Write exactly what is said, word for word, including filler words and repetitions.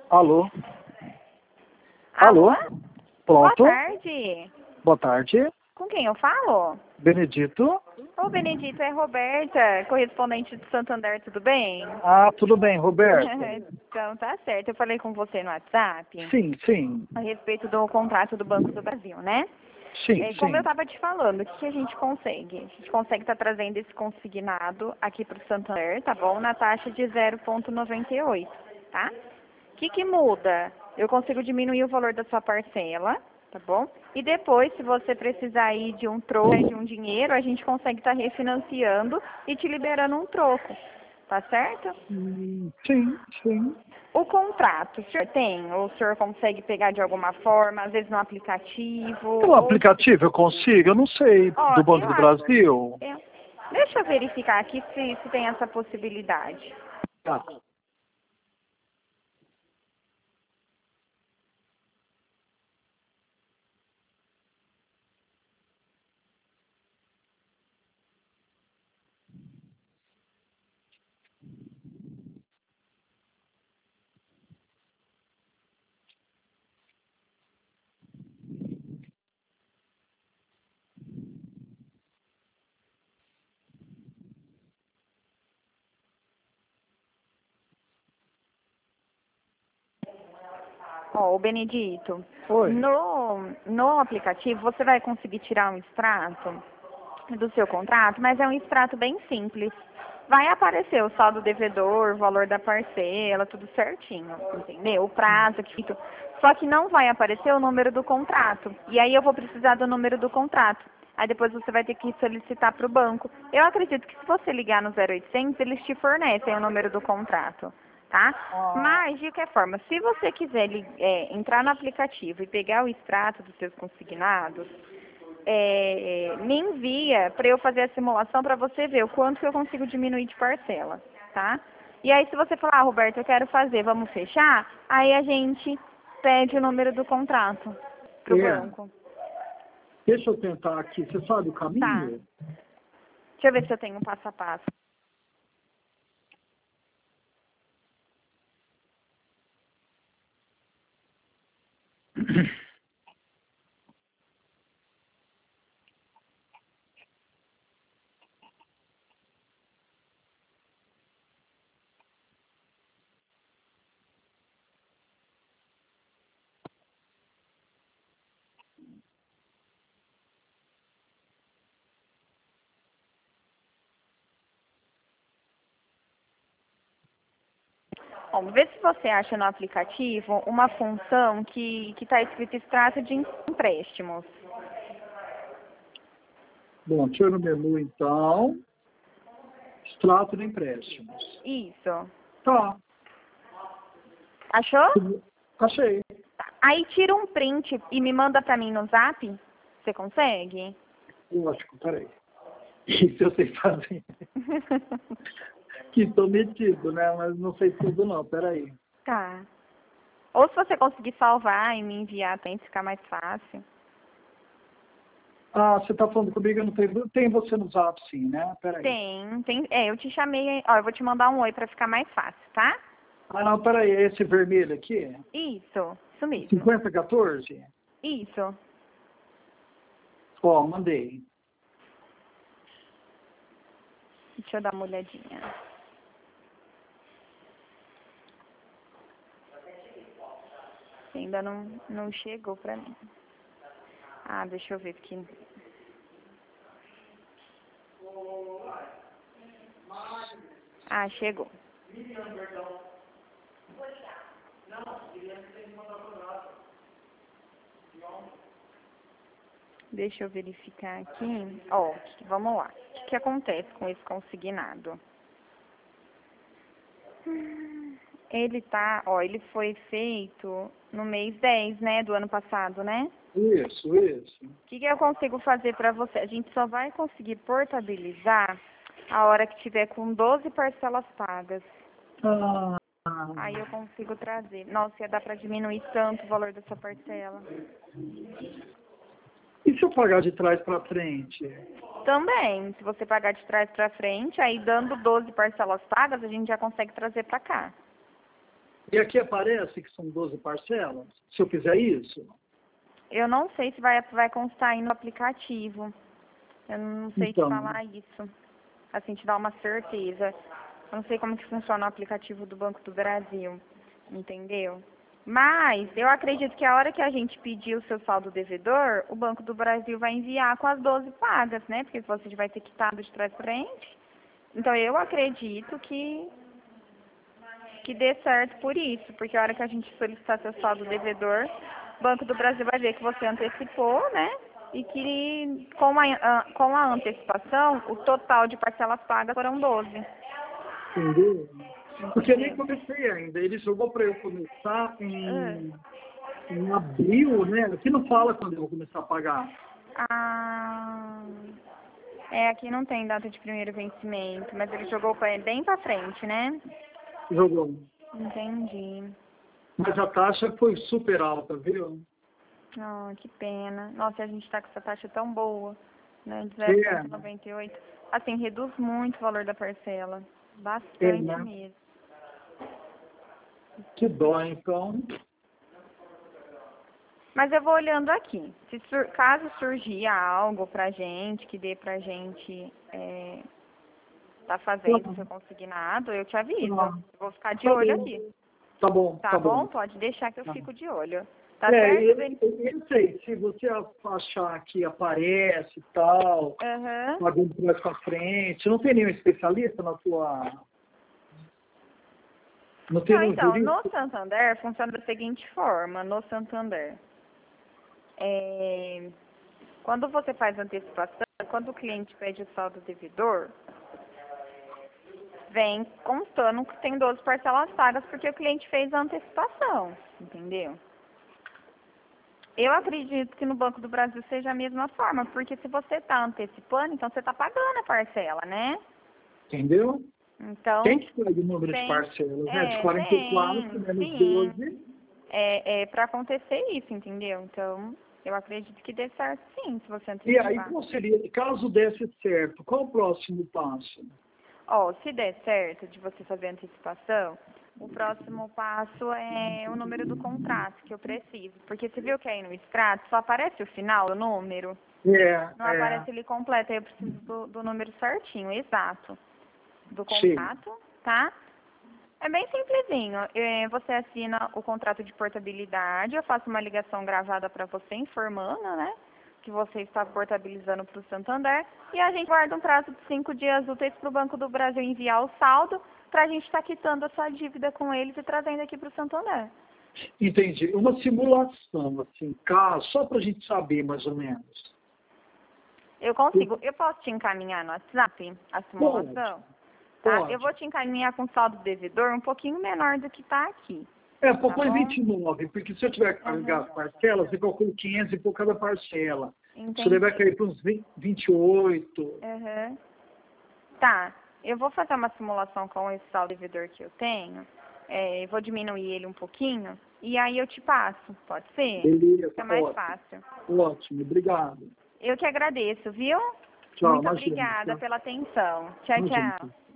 Alô? Alô? Alô? Pronto. Boa tarde. Boa tarde. Com quem eu falo? Benedito. Ô, Benedito, é Roberta, correspondente do Santander, tudo bem? Ah, tudo bem, Roberto? Então, tá certo. Eu falei com você no WhatsApp Sim, sim. a respeito do contrato do Banco do Brasil, né? Sim, É, como eu sim. estava te falando, o que, que a gente consegue? A gente consegue estar trazendo esse consignado aqui para o Santander, tá bom? Na taxa de zero vírgula noventa e oito, tá? O que, que muda? Eu consigo diminuir o valor da sua parcela, tá bom? E depois, se você precisar aí de um troco, de um dinheiro, a gente consegue estar refinanciando e te liberando um troco, tá certo? Hum, Sim, sim. O contrato, o senhor tem? Ou o senhor consegue pegar de alguma forma, às vezes no aplicativo, Pelo ou... aplicativo eu consigo, eu não sei, Ó, do Banco eu do acho... Brasil. eu- Deixa eu verificar aqui se, se tem essa possibilidade. Tá. Ó, o Benedito, Oi. no, no aplicativo você vai conseguir tirar um extrato do seu contrato, mas é um extrato bem simples. Vai aparecer o saldo devedor, o valor da parcela, tudo certinho, entendeu? O prazo que fica. Só que não vai aparecer o número do contrato. E aí eu vou precisar do número do contrato. Aí depois você vai ter que solicitar para o banco. Eu acredito que se você ligar no zero oitocentos, eles te fornecem o número do contrato, tá? Ah, Mas, de qualquer forma, se você quiser li- é, entrar no aplicativo e pegar o extrato dos seus consignados, é, me envia para eu fazer a simulação para você ver o quanto que eu consigo diminuir de parcela, tá? E aí se você falar, ah, Roberto, eu quero fazer, vamos fechar, aí a gente pede o número do contrato pro é. banco. Deixa eu tentar aqui. Você sabe o Tá. caminho? Deixa eu ver se eu tenho um passo a passo. Bom, vê se você acha no aplicativo uma função que está escrito extrato de empréstimos. Bom, deixa eu ir no menu então. Extrato de empréstimos. Isso. Tá. Achou? Achei. Tá. Aí tira um print e me manda pra mim no zap. Você consegue? Lógico, peraí. Isso eu sei fazer. Que estou metido, né? Mas não sei tudo não, peraí. Tá. Ou se você conseguir salvar e me enviar, tem ficar mais fácil. Ah, você está falando comigo, eu não tenho. Tem você no zap, sim, né? Peraí. Tem, tem. É, eu te chamei. Ó, eu vou te mandar um oi pra ficar mais fácil, tá? Ah, não, peraí, é esse vermelho aqui? Isso, isso mesmo. cinquenta quatorze? Isso. Ó, mandei. Deixa eu dar uma olhadinha. Ainda não, não chegou pra mim. Ah, deixa eu ver aqui. Ah, chegou. Deixa eu verificar aqui. Ó, vamos lá. O que, que acontece com esse consignado? Hum, Ele tá, ó, ele foi feito no mês dez, né, do ano passado, né? Isso, isso. O que, que eu consigo fazer pra você? A gente só vai conseguir portabilizar a hora que tiver com doze parcelas pagas. Ah, Aí eu consigo trazer. Nossa, ia dar pra diminuir tanto o valor dessa parcela. e se eu pagar de trás para frente? Também, se você pagar de trás pra frente, aí dando doze parcelas pagas, a gente já consegue trazer pra cá. E aqui aparece que são doze parcelas, se eu fizer isso? Eu não sei se vai, vai constar aí no aplicativo. Eu não sei Então, te falar isso. Assim, te dar uma certeza. Eu não sei como que funciona o aplicativo do Banco do Brasil. Entendeu? Mas eu acredito que a hora que a gente pedir o seu saldo devedor, o Banco do Brasil vai enviar com as doze pagas, né? Porque você vai ter quitado de trás para frente. Então eu acredito que que dê certo por isso, porque a hora que a gente solicitar seu saldo devedor, o Banco do Brasil vai ver que você antecipou, né? E que com a, a- com a antecipação, o total de parcelas pagas foram doze. entendeu? Porque eu nem Entendeu? comecei ainda. Ele jogou para eu começar Ah. em, em abril, né? Aqui não fala quando eu vou começar a pagar. Ah, é, aqui não tem data de primeiro vencimento, mas ele jogou pra- bem pra frente, né? Jogou. Entendi. Mas a taxa foi super alta, viu? Ah, que pena. Nossa, a gente tá com essa taxa tão boa, né? De É, zero vírgula noventa e oito. Assim, reduz muito o valor da parcela. é, Bastante né? mesmo. Que dó, então. Mas eu vou olhando aqui. Se sur- caso surgir algo pra gente, que dê pra gente é, tá fazendo seu consignado, eu te aviso. Tá, Eu vou ficar de tá olho bom, aqui. tá bom, Tá tá bom? bom. Pode deixar que eu Tá. fico de olho. Tá É, certo, eu, Dani? eu eu sei, se você achar que aparece e tal, Aham. pagando mais pra frente, não tem nenhum especialista na tua... Não tem Não, nenhum então, jurista? no Santander funciona da seguinte forma, no Santander. É, quando você faz antecipação, quando o cliente pede o saldo devedor, vem constando que tem doze parcelas pagas porque o cliente fez a antecipação, entendeu? Eu acredito que no Banco do Brasil seja a mesma forma, porque se você está antecipando, então você está pagando a parcela, né? Entendeu? Então, Tem que ter o número de tem, parcelas, né? De é, quarenta e quatro tem, menos sim, doze. é, é para acontecer isso, entendeu? Então, eu acredito que dê certo sim, se você E aí, antecipar. qual seria, caso desse certo, qual o próximo passo? Ó, se der certo de você fazer a antecipação, o próximo passo é o número do contrato que eu preciso. Porque você viu que aí no extrato só aparece o final, o número, É, não é, aparece ele completo, aí eu preciso do, do número certinho, exato, do sim. contrato, tá? É bem simplesinho. É, você assina o contrato de portabilidade, eu faço uma ligação gravada para você informando, né? Que você está portabilizando para o Santander. E a gente guarda um prazo de cinco dias úteis para o Banco do Brasil enviar o saldo para a gente estar quitando a sua dívida com eles e trazendo aqui para o Santander. Entendi. Uma simulação, assim, caso, só para a gente saber mais ou menos. Eu consigo. Eu posso te encaminhar no WhatsApp a simulação? Tá? Eu Pode. vou te encaminhar com saldo devedor um pouquinho menor do que está aqui. É, pô, Tá põe bom? vinte e nove, porque se eu tiver que pagar Uhum. as parcelas, eu calculo quinhentos e por cada parcela. Isso daí Entendi. vai cair para uns vinte e oito. Uhum. Tá. Eu vou fazer uma simulação com esse saldo devedor que eu tenho. É, eu vou diminuir ele um pouquinho. E aí eu te passo. Pode ser? Beleza, Fica mais ótimo. fácil. Ótimo, obrigado. Eu que agradeço, viu? Tchau, Muito imagina. obrigada Tchau. pela atenção. Tchau, Imagina. tchau.